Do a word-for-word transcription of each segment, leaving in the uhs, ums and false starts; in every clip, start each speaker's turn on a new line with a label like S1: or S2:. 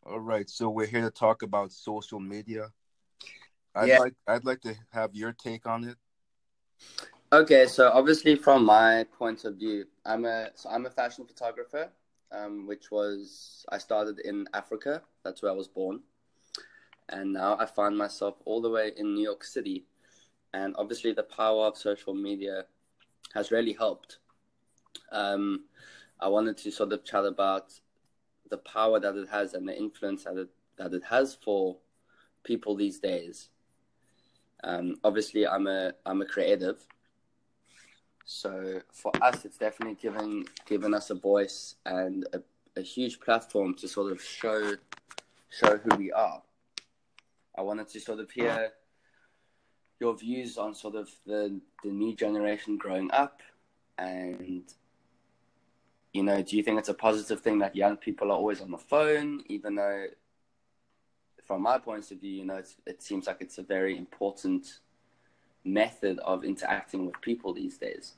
S1: All right, so we're here to talk about social media. I'd
S2: Yeah.
S1: like I'd like to have your take on it.
S2: Okay, so obviously from my point of view, I'm a so I'm a fashion photographer, um, which was I started in Africa. That's where I was born, and now I find myself all the way in New York City. And obviously, the power of social media has really helped. Um, I wanted to sort of chat about the power that it has and the influence that it that it has for people these days. Um, obviously, I'm a I'm a creative. So for us, it's definitely given given us a voice and a, a huge platform to sort of show show who we are. I wanted to sort of hear your views on sort of the the new generation growing up, and you know, do you think it's a positive thing that young people are always on the phone, even though, from my point of view, you know, it's, it seems like it's a very important method of interacting with people these days.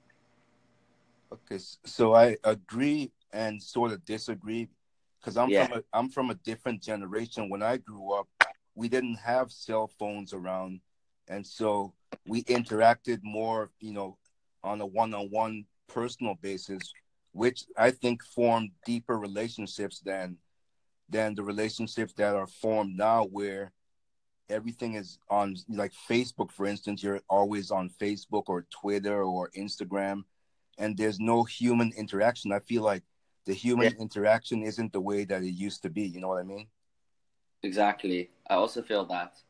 S1: Okay, s- so I agree and sort of disagree because I'm
S2: Yeah,
S1: from a I'm from a different generation. When I grew up, we didn't have cell phones around, and so we interacted more, you know, on a one-on-one personal basis, which I think formed deeper relationships than than the relationships that are formed now, where everything is on, like Facebook, for instance. You're always on Facebook or Twitter or Instagram, and there's no human interaction. I feel like the
S2: yeah,
S1: human interaction isn't the way that it used to be. You know what I mean?
S2: exactly. I also feel that.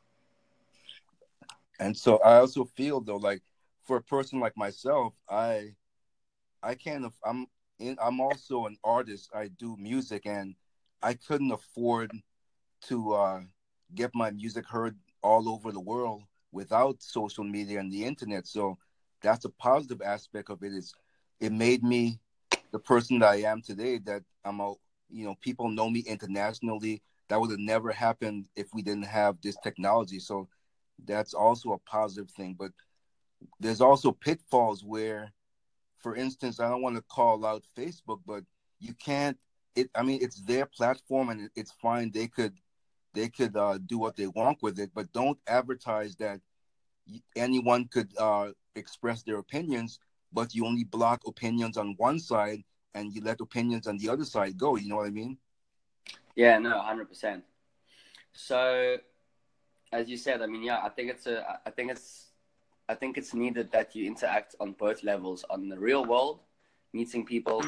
S1: And so I also feel though, like for a person like myself, I I can't. aff- I'm in, I'm also an artist. I do music, and I couldn't afford to uh, get my music heard all over the world without social media and the internet. So that's a positive aspect of it. Is it made me the person that I am today. That I'm a, you know, people know me internationally. That would have never happened if we didn't have this technology. So that's also a positive thing. But there's also pitfalls where, for instance, I don't want to call out Facebook, but you can't. It. I mean, it's their platform, and it's fine. They could they could uh, do what they want with it, but don't advertise that anyone could uh, express their opinions, but you only block opinions on one side and you let opinions on the other side go. You know what I mean?
S2: Yeah, no, one hundred percent. So, as you said, I mean, yeah, I think it's a, I think it's, I think it's needed that you interact on both levels, on the real world, meeting people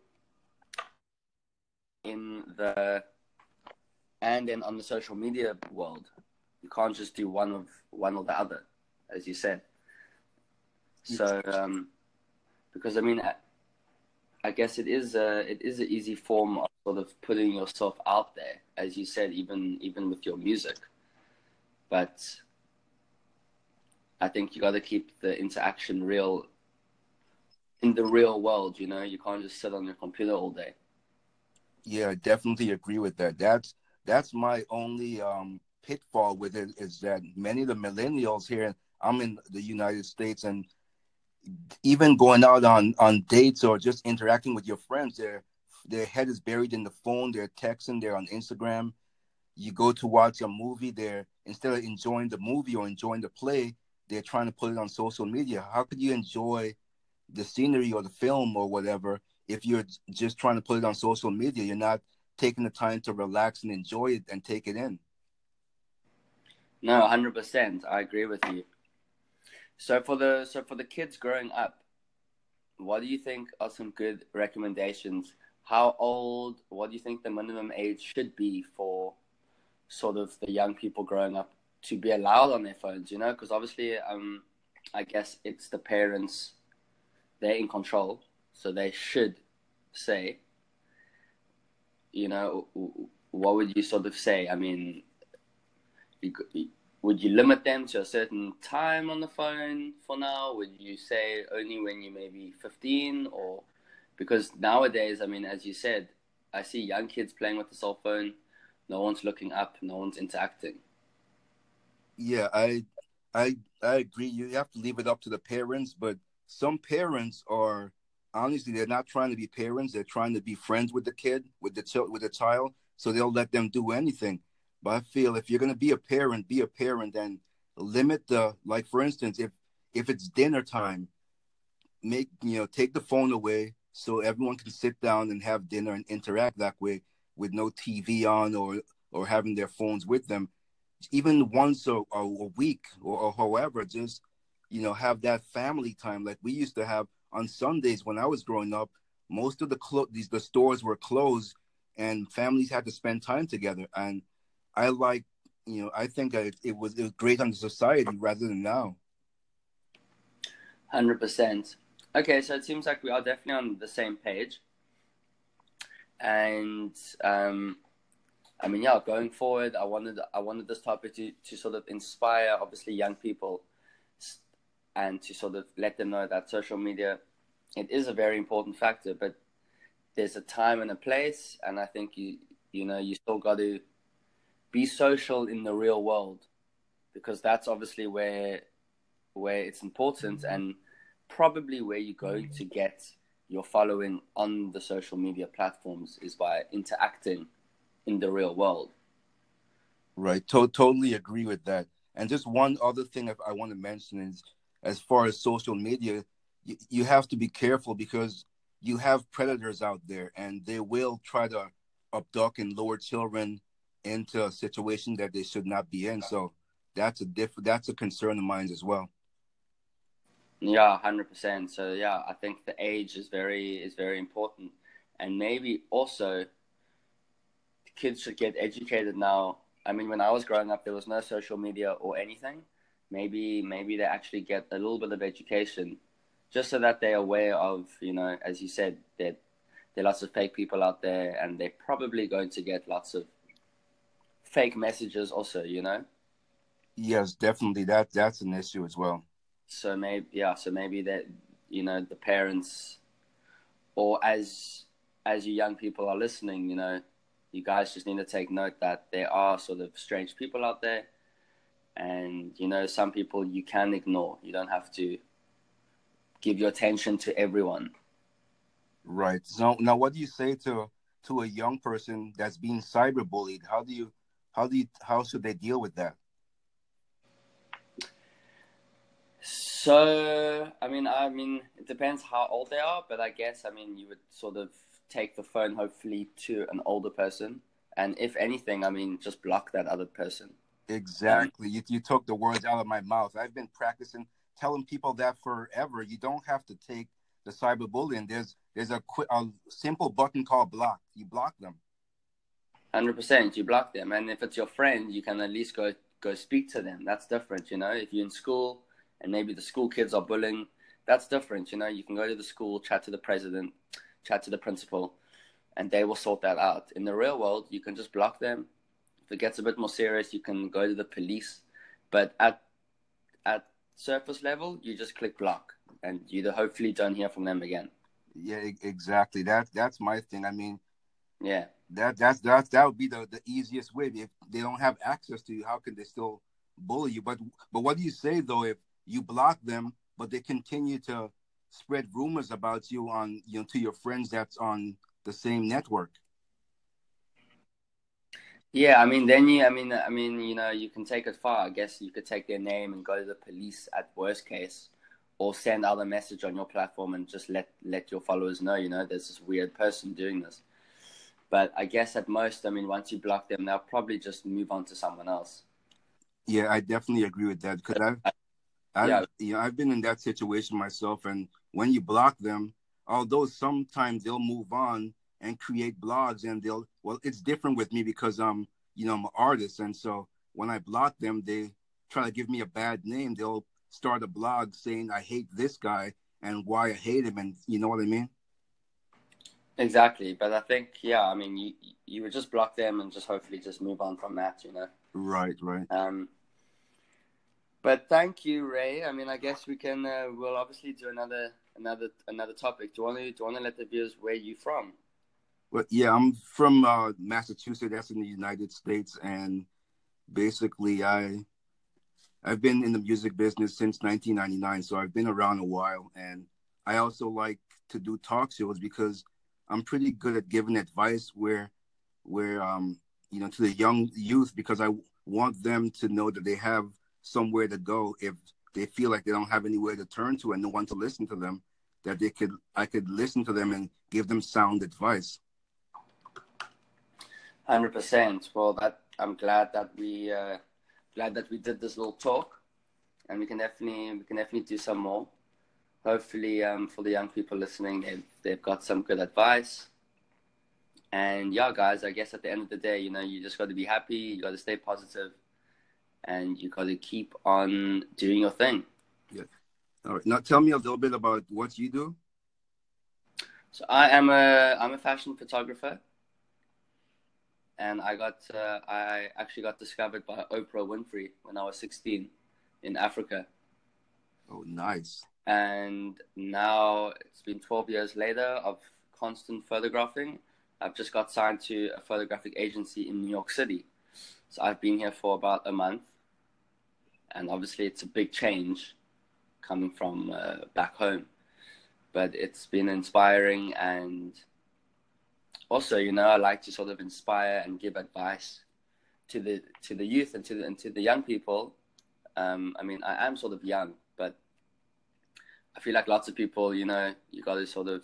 S2: in the, and then on the social media world. You can't just do one of one or the other, as you said. So, um, because I mean, I, I guess it is a, it is an easy form of sort of putting yourself out there, as you said, even even with your music. But I think you got to keep the interaction real in the real world. You know, you can't just sit on your computer all day.
S1: Yeah, I definitely agree with that. That's that's my only um, pitfall with it is that many of the millennials here. I'm in the United States, and even going out on on dates or just interacting with your friends, their their head is buried in the phone. They're texting. They're on Instagram. You go to watch a movie, they're instead of enjoying the movie or enjoying the play, they're trying to put it on social media. How could you enjoy the scenery or the film or whatever if you're just trying to put it on social media? You're not taking the time to relax and enjoy it and take it in.
S2: No, one hundred percent. I agree with you. So for the so for the kids growing up, what do you think are some good recommendations? How old? What do you think the minimum age should be for sort of the young people growing up to be allowed on their phones? You know, because obviously, um, I guess it's the parents. They're in control, so they should say. You know, what would you sort of say? I mean, you, would you limit them to a certain time on the phone for now? Would you say only when you maybe fifteen, or because nowadays, I mean, as you said, I see young kids playing with the cell phone. No one's looking up. No one's interacting.
S1: Yeah, I I I agree. You have to leave it up to the parents, but some parents are honestly, they're not trying to be parents. They're trying to be friends with the kid, with the ch- with the child. So they'll let them do anything. But I feel if you're gonna be a parent, be a parent and limit the like. For instance, if if it's dinner time, make you know take the phone away so everyone can sit down and have dinner and interact that way with no T V on or or having their phones with them. Even once a, a, a week or, or however, just you know have that family time like we used to have on Sundays when I was growing up. Most of the clo- these the stores were closed, and families had to spend time together. And I like you know I think it, it was it was great on the society rather than now.
S2: one hundred percent. Okay, so it seems like we are definitely on the same page. And um, I mean, yeah, going forward, I wanted I wanted this topic to, to sort of inspire, obviously, young people, and to sort of let them know that social media, it is a very important factor, but there's a time and a place, and I think you you know you still got to be social in the real world, because that's obviously where where it's important, and probably where you're going to get your following on the social media platforms is by interacting in the real world.
S1: Right. To- totally agree with that. And just one other thing I, I want to mention is as far as social media, you, you have to be careful because you have predators out there and they will try to abduct and lure children into a situation that they should not be in. So that's a diff- that's a concern of mine as well.
S2: Yeah, one hundred percent. So yeah, I think the age is very is very important, and maybe also kids should get educated now. I mean, when I was growing up, there was no social media or anything. Maybe maybe they actually get a little bit of education, just so that they're aware of, you know, as you said, that there are lots of fake people out there, and they're probably going to get lots of fake messages also, you know.
S1: Yes, definitely. That that's an issue as well.
S2: So maybe yeah, so maybe that, you know, the parents, or as as you young people are listening, you know, you guys just need to take note that there are sort of strange people out there, and you know, some people you can ignore. You don't have to give your attention to everyone.
S1: Right. So now what do you say to to a young person that's being cyberbullied? How do you how do you how should they deal with that?
S2: So, I mean, I mean, it depends how old they are, but I guess, I mean, you would sort of take the phone hopefully to an older person, and if anything, I mean, just block that other person. Um,
S1: Exactly. You, you took the words out of my mouth. I've been practicing telling people that forever. You don't have to take the cyberbullying. There's there's a quick, a simple button called block. You block them.
S2: one hundred percent, you block them, and if it's your friend, you can at least go go speak to them. That's different, you know. If you're in school and maybe the school kids are bullying, that's different, you know. You can go to the school, chat to the president, chat to the principal, and they will sort that out. In the real world, you can just block them. If it gets a bit more serious, you can go to the police. But at at surface level, you just click block, and you hopefully don't hear from them again.
S1: Yeah, e- exactly. That that's my thing. I mean,
S2: Yeah.
S1: that that's that's that would be the, the easiest way. If they don't have access to you, how can they still bully you? But but what do you say though if you block them, but they continue to spread rumors about you on you know to your friends that's on the same network?
S2: Yeah, I mean, then you, I mean, I mean, you know, you can take it far. I guess you could take their name and go to the police at worst case, or send out a message on your platform and just let let your followers know, you know, there's this weird person doing this. But I guess at most, I mean, once you block them, they'll probably just move on to someone else.
S1: Yeah, I definitely agree with that because I've
S2: I,
S1: I've
S2: yeah,
S1: you know I've been in that situation myself, and when you block them, although sometimes they'll move on and create blogs, and they'll well, it's different with me because um you know I'm an artist, and so when I block them, they try to give me a bad name. They'll start a blog saying I hate this guy and why I hate him, and you know what I mean?
S2: exactly. But I think, yeah, I mean, you you would just block them and just hopefully just move on from that, you know.
S1: Right, right.
S2: Um, But thank you, Ray. I mean, I guess we can. Uh, we'll obviously do another, another, another topic. Do you want to? Do you want to let the viewers where you from?
S1: But yeah, I'm from uh, Massachusetts. That's in the United States, and basically I I've been in the music business since nineteen ninety-nine, so I've been around a while, and I also like to do talk shows because I'm pretty good at giving advice where where um you know to the young youth, because I want them to know that they have somewhere to go if they feel like they don't have anywhere to turn to and no one to listen to them, that they could I could listen to them and give them sound advice.
S2: one hundred percent. Well, that I'm glad that we uh, glad that we did this little talk, and we can definitely we can definitely do some more. Hopefully, um, for the young people listening, they've they've got some good advice. And yeah, guys, I guess at the end of the day, you know, you just got to be happy. You got to stay positive, and you got to keep on doing your thing.
S1: Yeah. All right. Now, tell me a little bit about what you do.
S2: So I am a I'm a fashion photographer. And I got, uh, I actually got discovered by Oprah Winfrey when I was sixteen in Africa.
S1: Oh, nice.
S2: And now it's been twelve years later of constant photographing. I've just got signed to a photographic agency in New York City. So I've been here for about a month. And obviously it's a big change coming from uh, back home. But it's been inspiring, and also, you know, I like to sort of inspire and give advice to the to the youth and to the and to the young people. Um, I mean, I am sort of young, but I feel like lots of people, you know, you got to sort of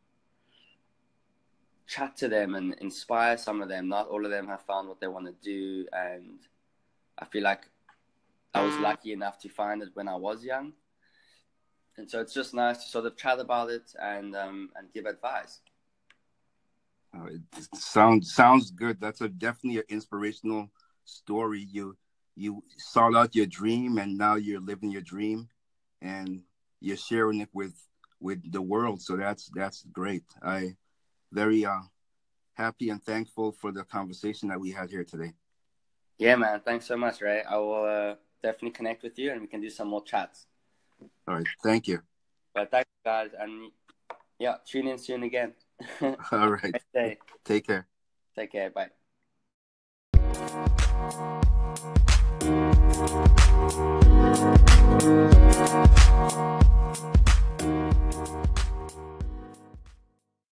S2: chat to them and inspire some of them. Not all of them have found what they want to do, and I feel like I was lucky enough to find it when I was young. And so it's just nice to sort of chat about it and um, and give advice.
S1: Oh, it sounds sounds good. That's a definitely an inspirational story. You you sought out your dream, and now you're living your dream, and you're sharing it with with the world. So that's that's great. I very uh happy and thankful for the conversation that we had here today.
S2: Yeah, man. Thanks so much, Ray. I will uh, definitely connect with you, and we can do some more chats. All
S1: right. Thank you.
S2: But thanks, guys, and yeah, tune in soon again.
S1: All right. Take care.
S2: Take care. Bye.